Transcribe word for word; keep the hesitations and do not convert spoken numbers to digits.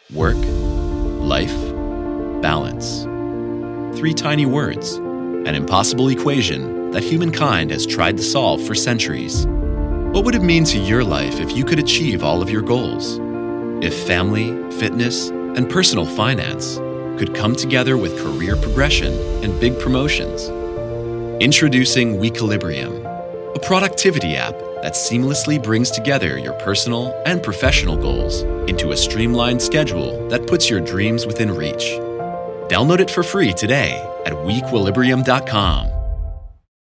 Work, life, balance. Three tiny words, an impossible equation that humankind has tried to solve for centuries. What would it mean to your life if you could achieve all of your goals? If family, fitness, and personal finance could come together with career progression and big promotions? Introducing Weekilibrium, a productivity app that seamlessly brings together your personal and professional goals into a streamlined schedule that puts your dreams within reach. Download it for free today at weekilibrium dot com.